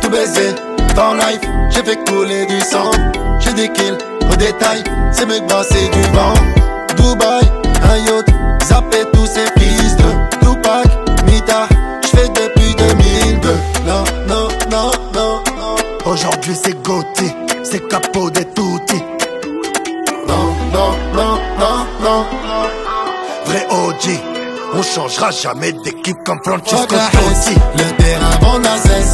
tout baisé. Dans life, j'ai fait couler du sang. J'ai des kills au détail, c'est mes bras, c'est du vent. Dubaï, un yacht, zappé tous ces fils de Tupac, Mita, j'fais depuis 2002. Non, non, non, non, non. Aujourd'hui c'est Gotti, c'est Capo des Tutti. Non, non, non, non, non. Vrai OG, on changera jamais d'équipe comme Francesco Fuck la Hesse, Totti. le terrain vend la zeste.